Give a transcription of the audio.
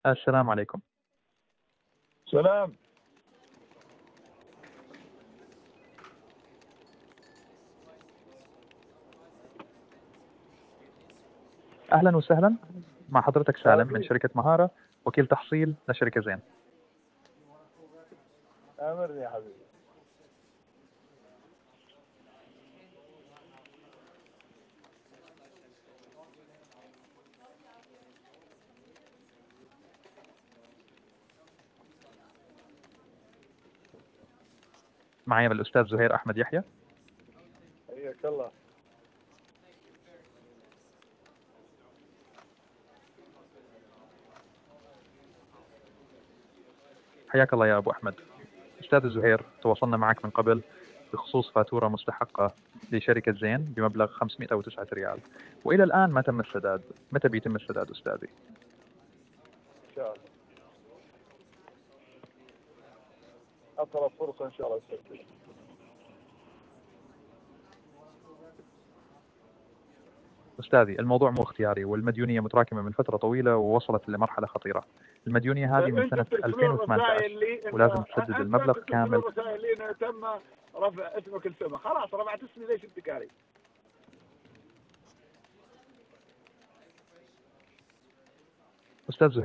السلام عليكم. سلام. أهلا وسهلا، مع حضرتك سالم من شركة مهارة، وكيل تحصيل لشركة زين. أمرني يا حبيبي. معي الأستاذ زهير أحمد يحيى. حياك الله. حياك الله يا أبو أحمد. أستاذ زهير، تواصلنا معك من قبل بخصوص فاتورة مستحقة لشركة زين بمبلغ 509 ريال، وإلى الآن ما تم السداد. متى بيتم السداد أستاذي؟ إن شاء الله أقرب فرصة إن شاء الله تسجل. أستاذي، الموضوع مو اختياري، والمديونية متراكمة من فترة طويلة ووصلت لمرحلة خطيرة. المديونية هذه من سنة 2018 ولازم تسدد المبلغ كامل. الرسائل لي إنه تم رفع اسمك السماء، خلاص رفعت اسمي، ليش التكاري؟ أستاذ زهير،